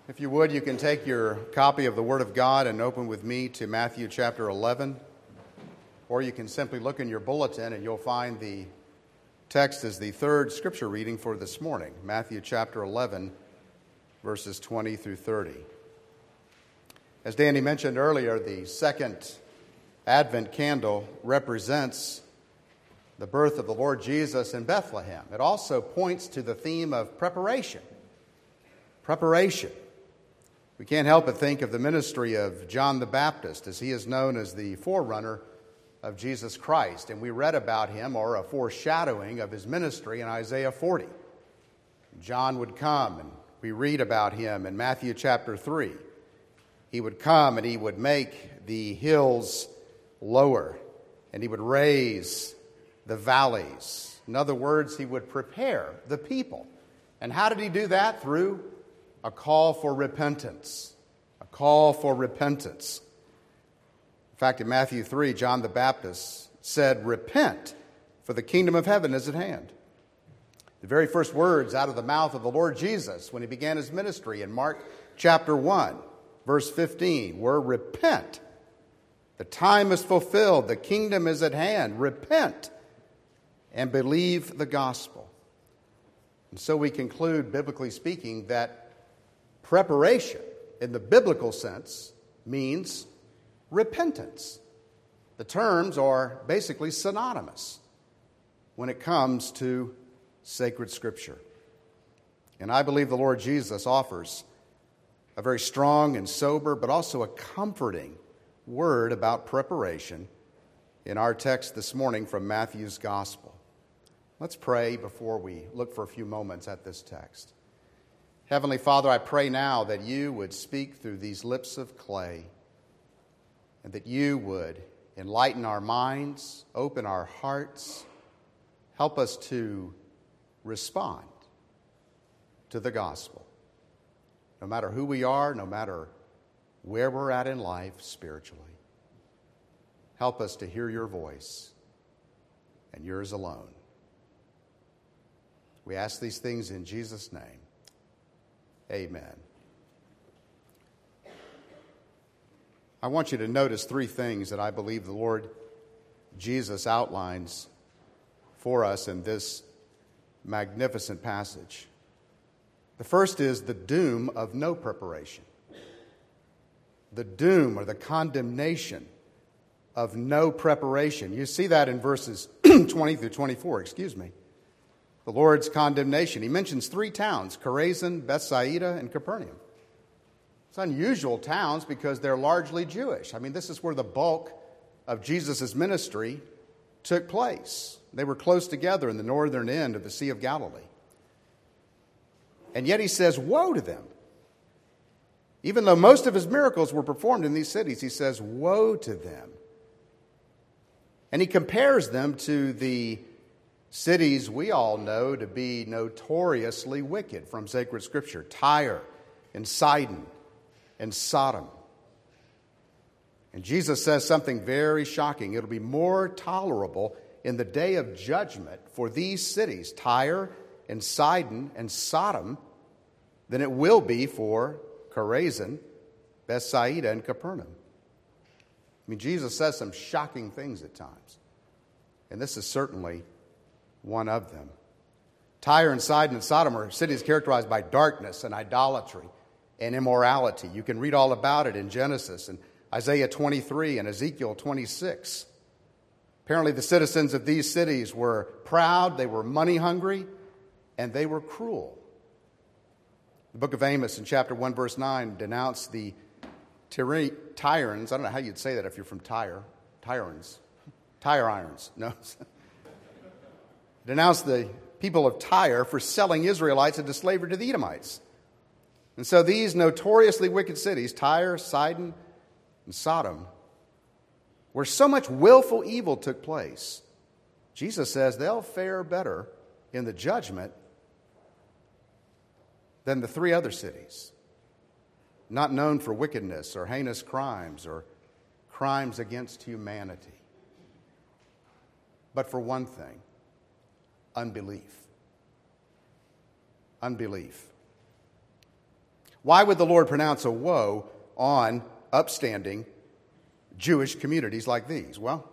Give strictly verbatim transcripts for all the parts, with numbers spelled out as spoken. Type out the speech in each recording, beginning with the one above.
If you would, you can take your copy of the Word of God and open with me to Matthew chapter eleven, or you can simply look in your bulletin and you'll find the text is the third scripture reading for this morning, Matthew chapter eleven, verses twenty through thirty. As Danny mentioned earlier, the second Advent candle represents the birth of the Lord Jesus in Bethlehem. It also points to the theme of preparation. Preparation. We can't help but think of the ministry of John the Baptist, as he is known as the forerunner of Jesus Christ. And we read about him, or a foreshadowing of his ministry, in Isaiah forty. John would come, and we read about him in Matthew chapter three. He would come and he would make the hills lower, and he would raise the valleys. In other words, he would prepare the people. And how did he do that? Through a call for repentance. A call for repentance. In fact, in Matthew three, John the Baptist said, "Repent, for the kingdom of heaven is at hand." The very first words out of the mouth of the Lord Jesus when he began his ministry in Mark chapter one, verse fifteen, were, "Repent. The time is fulfilled. The kingdom is at hand. Repent and believe the gospel." And so we conclude, biblically speaking, that preparation, in the biblical sense, means repentance. The terms are basically synonymous when it comes to sacred Scripture. And I believe the Lord Jesus offers a very strong and sober, but also a comforting word about preparation in our text this morning from Matthew's Gospel. Let's pray before we look for a few moments at this text. Heavenly Father, I pray now that you would speak through these lips of clay, and that you would enlighten our minds, open our hearts, help us to respond to the gospel. No matter who we are, no matter where we're at in life spiritually, help us to hear your voice and yours alone. We ask these things in Jesus' name. Amen. I want you to notice three things that I believe the Lord Jesus outlines for us in this magnificent passage. The first is the doom of no preparation. The doom or the condemnation of no preparation. You see that in verses twenty through twenty-four, excuse me. The Lord's condemnation. He mentions three towns, Chorazin, Bethsaida, and Capernaum. It's unusual towns because they're largely Jewish. I mean, this is where the bulk of Jesus' ministry took place. They were close together in the northern end of the Sea of Galilee. And yet he says, woe to them. Even though most of his miracles were performed in these cities, he says, woe to them. And he compares them to the cities we all know to be notoriously wicked from sacred Scripture: Tyre and Sidon and Sodom. And Jesus says something very shocking. It'll be more tolerable in the day of judgment for these cities, Tyre and Sidon and Sodom, than it will be for Chorazin, Bethsaida, and Capernaum. I mean, Jesus says some shocking things at times. And this is certainly one of them. Tyre and Sidon and Sodom are cities characterized by darkness and idolatry and immorality. You can read all about it in Genesis and Isaiah twenty-three and Ezekiel twenty-six. Apparently the citizens of these cities were proud, they were money hungry, and they were cruel. The book of Amos in chapter one verse nine denounced the Tyrans. I don't know how you'd say that if you're from Tyre. Tyrans. Tire irons. No. Denounced the people of Tyre for selling Israelites into slavery to the Edomites. And so these notoriously wicked cities, Tyre, Sidon, and Sodom, where so much willful evil took place, Jesus says they'll fare better in the judgment than the three other cities, not known for wickedness or heinous crimes or crimes against humanity. But for one thing, unbelief. Unbelief. Why would the Lord pronounce a woe on upstanding Jewish communities like these? Well,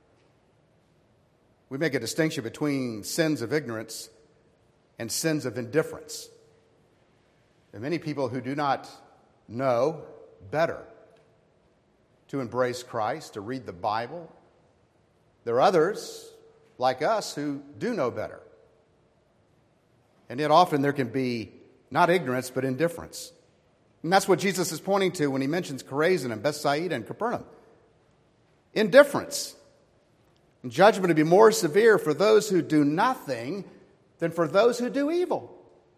we make a distinction between sins of ignorance and sins of indifference. There are many people who do not know better to embrace Christ, to read the Bible. There are others, like us, who do know better. And yet often there can be not ignorance, but indifference. And that's what Jesus is pointing to when he mentions Chorazin and Bethsaida and Capernaum. Indifference. And judgment will be more severe for those who do nothing than for those who do evil.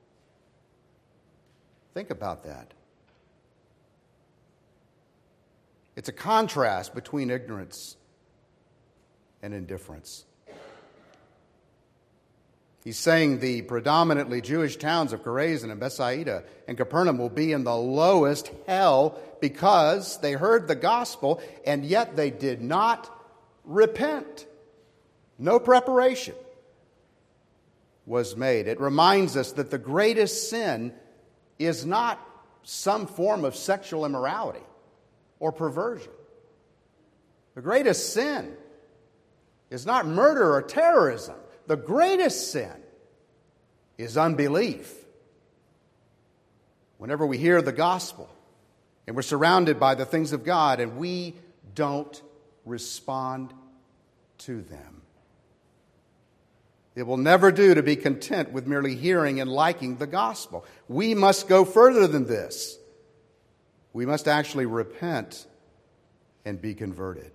Think about that. It's a contrast between ignorance and indifference. He's saying the predominantly Jewish towns of Chorazin and Bethsaida and Capernaum will be in the lowest hell because they heard the gospel and yet they did not repent. No preparation was made. It reminds us that the greatest sin is not some form of sexual immorality or perversion. The greatest sin is not murder or terrorism. The greatest sin is unbelief. Whenever we hear the gospel and we're surrounded by the things of God and we don't respond to them. It will never do to be content with merely hearing and liking the gospel. We must go further than this. We must actually repent and be converted.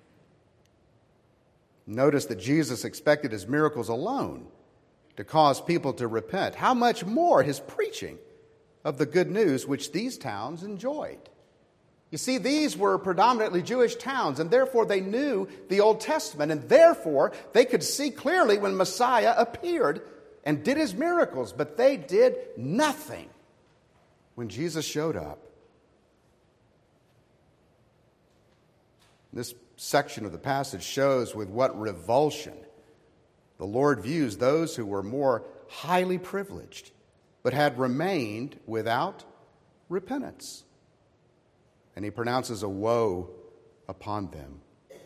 Notice that Jesus expected his miracles alone to cause people to repent. How much more his preaching of the good news which these towns enjoyed. You see, these were predominantly Jewish towns, and therefore they knew the Old Testament, and therefore they could see clearly when Messiah appeared and did his miracles, but they did nothing when Jesus showed up. This section of the passage shows with what revulsion the Lord views those who were more highly privileged, but had remained without repentance. And he pronounces a woe upon them.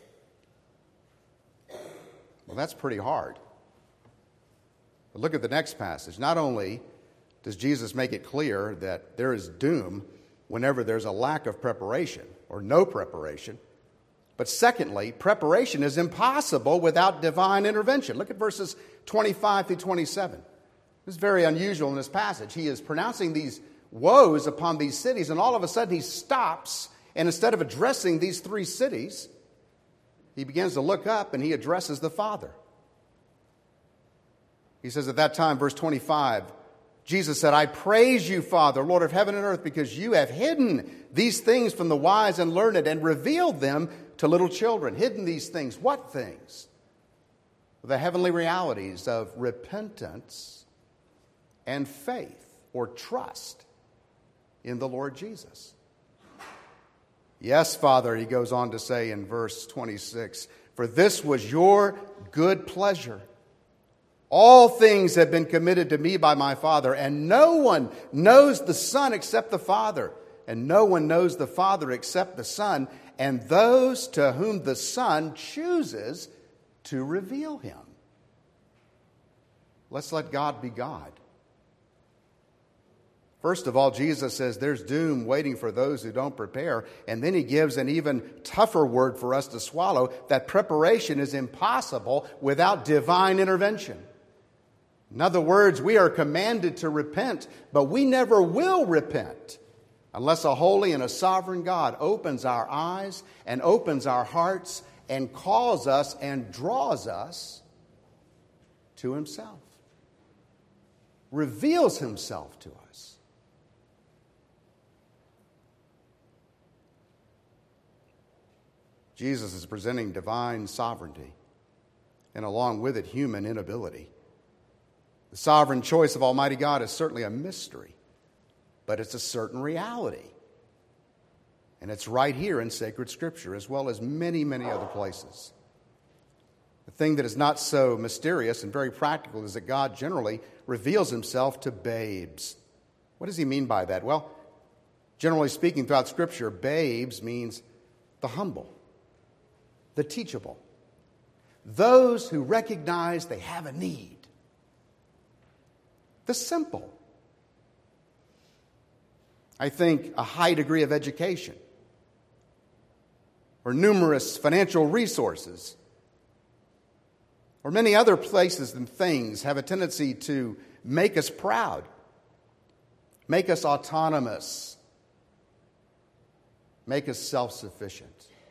Well, that's pretty hard. But look at the next passage. Not only does Jesus make it clear that there is doom whenever there's a lack of preparation or no preparation, but secondly, preparation is impossible without divine intervention. Look at verses twenty-five through twenty-seven. This is very unusual in this passage. He is pronouncing these woes upon these cities, and all of a sudden he stops, and instead of addressing these three cities, he begins to look up and he addresses the Father. He says at that time, verse twenty-five, Jesus said, "I praise you, Father, Lord of heaven and earth, because you have hidden these things from the wise and learned and revealed them to little children." Hidden these things. What things? The heavenly realities of repentance and faith or trust in the Lord Jesus. Yes, Father, he goes on to say in verse twenty-six, "For this was your good pleasure. All things have been committed to me by my Father, and no one knows the Son except the Father, and no one knows the Father except the Son, and those to whom the Son chooses to reveal him." Let's let God be God. First of all, Jesus says there's doom waiting for those who don't prepare. And then he gives an even tougher word for us to swallow, that preparation is impossible without divine intervention. In other words, we are commanded to repent, but we never will repent unless a holy and a sovereign God opens our eyes and opens our hearts and calls us and draws us to himself. Reveals himself to us. Jesus is presenting divine sovereignty and along with it human inability. The sovereign choice of Almighty God is certainly a mystery, but it's a certain reality. And it's right here in sacred Scripture as well as many, many other places. The thing that is not so mysterious and very practical is that God generally reveals himself to babes. What does he mean by that? Well, Generally speaking, throughout Scripture, babes means the humble, the teachable, those who recognize they have a need, the simple. I think a high degree of education or numerous financial resources or many other places and things have a tendency to make us proud, make us autonomous, make us self-sufficient.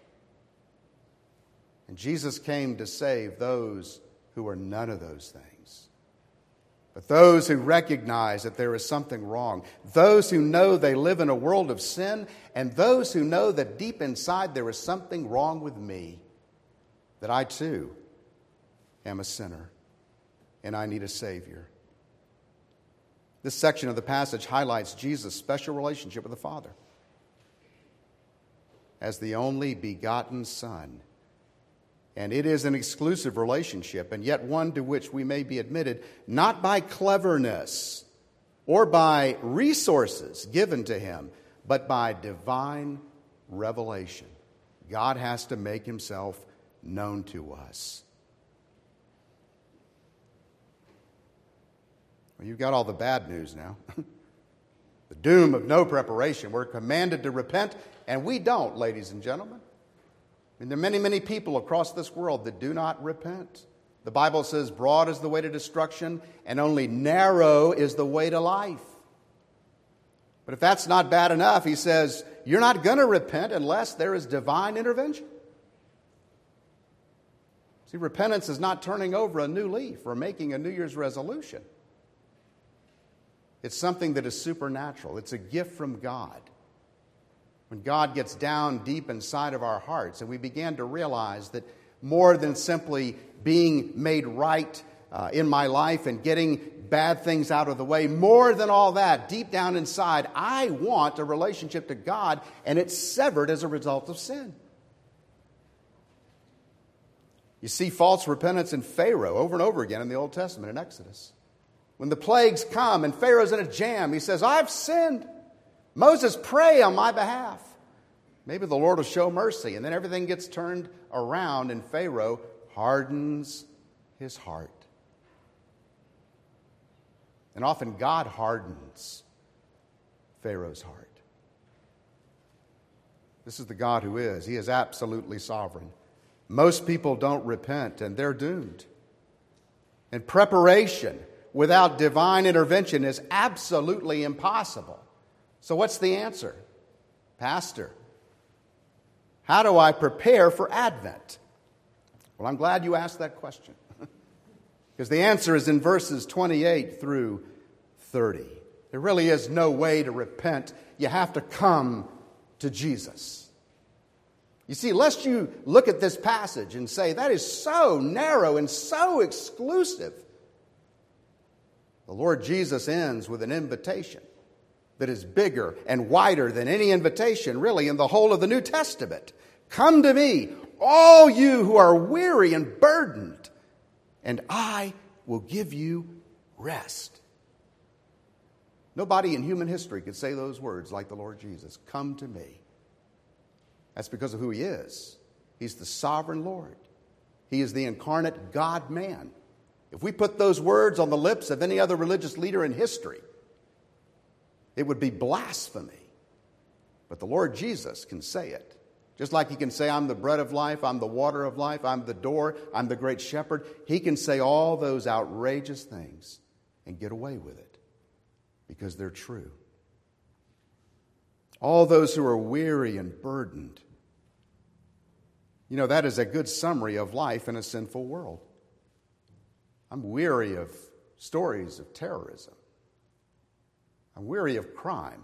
And Jesus came to save those who are none of those things. But those who recognize that there is something wrong, those who know they live in a world of sin, and those who know that deep inside there is something wrong with me, that I too am a sinner and I need a Savior. This section of the passage highlights Jesus' special relationship with the Father. As the only begotten Son. And it is an exclusive relationship, and yet one to which we may be admitted not by cleverness or by resources given to him, but by divine revelation. God has to make himself known to us. Well, you've got all the bad news now. The doom of no preparation. We're commanded to repent, and we don't, ladies and gentlemen. And there are many, many people across this world that do not repent. The Bible says, broad is the way to destruction, and only narrow is the way to life. But if that's not bad enough, he says, you're not going to repent unless there is divine intervention. See, repentance is not turning over a new leaf or making a New Year's resolution. It's something that is supernatural. It's a gift from God. When God gets down deep inside of our hearts and we begin to realize that more than simply being made right uh, in my life and getting bad things out of the way, more than all that, deep down inside, I want a relationship to God, and it's severed as a result of sin. You see false repentance in Pharaoh over and over again in the Old Testament in Exodus. When the plagues come and Pharaoh's in a jam, he says, I've sinned. Moses, pray on my behalf. Maybe the Lord will show mercy. And then everything gets turned around and Pharaoh hardens his heart. And often God hardens Pharaoh's heart. This is the God who is. He is absolutely sovereign. Most people don't repent and they're doomed. And preparation without divine intervention is absolutely impossible. So what's the answer? Pastor, how do I prepare for Advent? Well, I'm glad you asked that question. Because the answer is in verses twenty-eight through thirty. There really is no way to repent. You have to come to Jesus. You see, lest you look at this passage and say, that is so narrow and so exclusive, the Lord Jesus ends with an invitation that is bigger and wider than any invitation, really, in the whole of the New Testament. Come to me, all you who are weary and burdened, and I will give you rest. Nobody in human history could say those words like the Lord Jesus. Come to me. That's because of who he is. He's the sovereign Lord. He is the incarnate God-man. If we put those words on the lips of any other religious leader in history, it would be blasphemy. But the Lord Jesus can say it. Just like he can say, I'm the bread of life, I'm the water of life, I'm the door, I'm the great shepherd. He can say all those outrageous things and get away with it because they're true. All those who are weary and burdened. You know, that is a good summary of life in a sinful world. I'm weary of stories of terrorism. I'm weary of crime.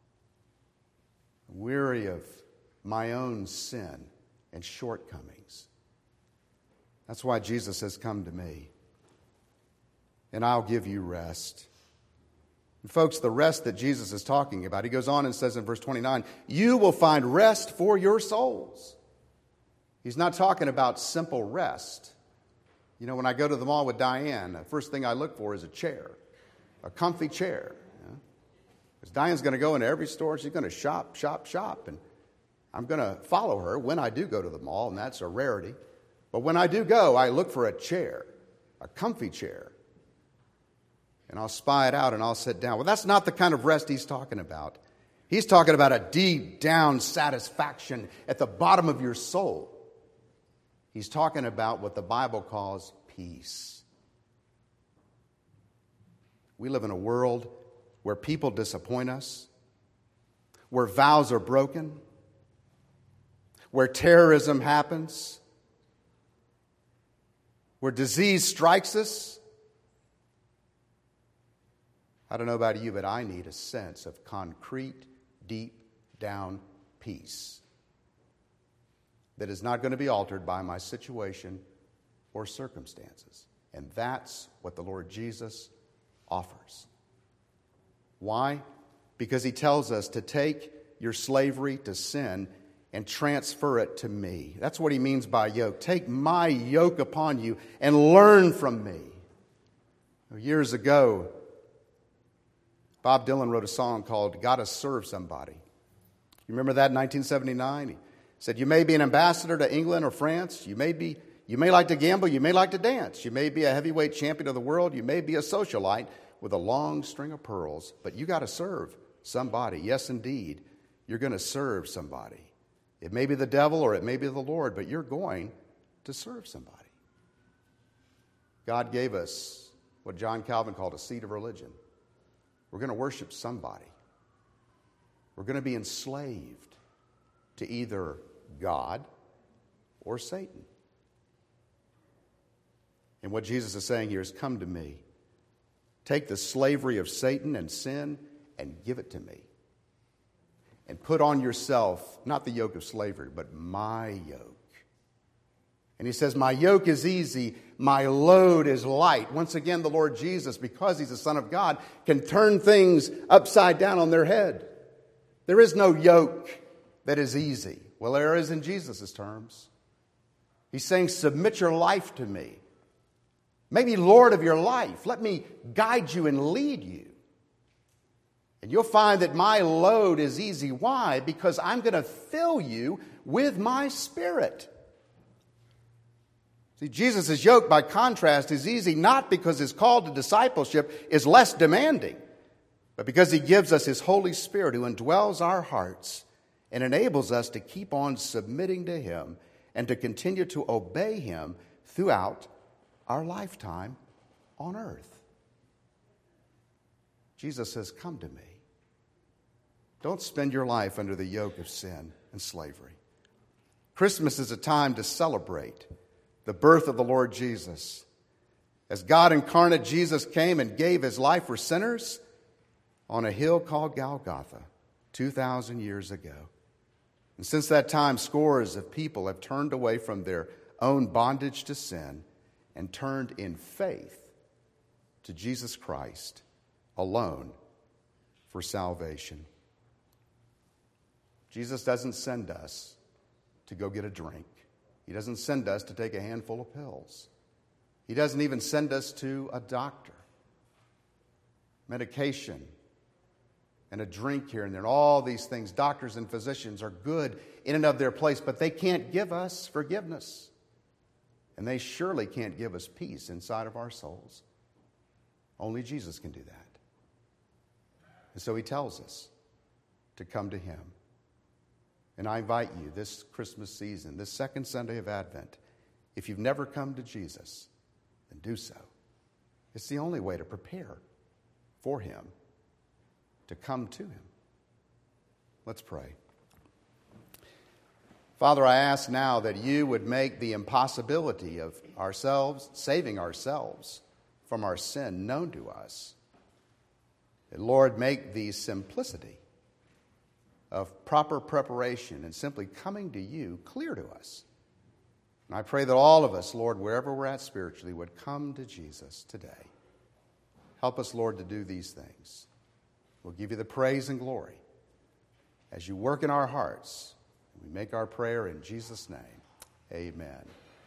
I'm weary of my own sin and shortcomings. That's why Jesus has come to me. And I'll give you rest. And folks, the rest that Jesus is talking about, he goes on and says in verse twenty-nine, you will find rest for your souls. He's not talking about simple rest. You know, when I go to the mall with Diane, the first thing I look for is a chair, a comfy chair. Because Diane's going to go into every store. She's going to shop, shop, shop. And I'm going to follow her when I do go to the mall, and that's a rarity. But when I do go, I look for a chair, a comfy chair. And I'll spy it out and I'll sit down. Well, that's not the kind of rest he's talking about. He's talking about a deep down satisfaction at the bottom of your soul. He's talking about what the Bible calls peace. We live in a world where people disappoint us, where vows are broken, where terrorism happens, where disease strikes us. I don't know about you, but I need a sense of concrete, deep down peace that is not going to be altered by my situation or circumstances. And that's what the Lord Jesus offers. Why? Because he tells us to take your slavery to sin and transfer it to me. That's what he means by yoke. Take my yoke upon you and learn from me. Years ago, Bob Dylan wrote a song called Gotta Serve Somebody. You remember that in nineteen seventy-nine? He said, you may be an ambassador to England or France. You may be, you may like to gamble. You may like to dance. You may be a heavyweight champion of the world. You may be a socialite with a long string of pearls. But you got to serve somebody. Yes, indeed, you're going to serve somebody. It may be the devil or it may be the Lord, but you're going to serve somebody. God gave us what John Calvin called a seed of religion. We're going to worship somebody. We're going to be enslaved to either God or Satan. And what Jesus is saying here is, come to me. Take the slavery of Satan and sin and give it to me. And put on yourself, not the yoke of slavery, but my yoke. And he says, my yoke is easy, my load is light. Once again, the Lord Jesus, because he's the Son of God, can turn things upside down on their head. There is no yoke that is easy. Well, there is in Jesus' terms. He's saying, submit your life to me. Make me Lord of your life. Let me guide you and lead you. And you'll find that my load is easy. Why? Because I'm going to fill you with my Spirit. See, Jesus' yoke, by contrast, is easy not because his call to discipleship is less demanding, but because he gives us his Holy Spirit who indwells our hearts and enables us to keep on submitting to him and to continue to obey him throughout our lifetime on earth. Jesus says, come to me. Don't spend your life under the yoke of sin and slavery. Christmas is a time to celebrate the birth of the Lord Jesus. As God incarnate, Jesus came and gave his life for sinners on a hill called Golgotha two thousand years ago. And since that time, scores of people have turned away from their own bondage to sin and turned in faith to Jesus Christ alone for salvation. Jesus doesn't send us to go get a drink. He doesn't send us to take a handful of pills. He doesn't even send us to a doctor. Medication and a drink here and there and all these things, doctors and physicians are good in and of their place, but they can't give us forgiveness. And they surely can't give us peace inside of our souls. Only Jesus can do that. And so he tells us to come to him. And I invite you this Christmas season, this second Sunday of Advent, if you've never come to Jesus, then do so. It's the only way to prepare for him, to come to him. Let's pray. Father, I ask now that you would make the impossibility of ourselves, saving ourselves from our sin, known to us. And Lord, make the simplicity of proper preparation and simply coming to you clear to us. And I pray that all of us, Lord, wherever we're at spiritually, would come to Jesus today. Help us, Lord, to do these things. We'll give you the praise and glory as you work in our hearts. We make our prayer in Jesus' name. Amen.